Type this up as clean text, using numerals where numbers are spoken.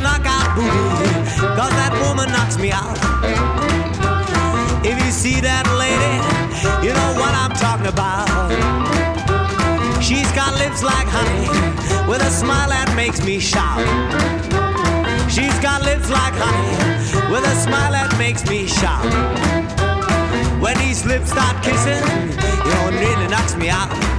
knockout booty, 'cause that woman knocks me out. If you see that lady, you know what I'm talking about. She's got lips like honey, with a smile that makes me shout. She's got lips like honey, with a smile that makes me shout. When these lips start kissing, you know, it really knocks me out.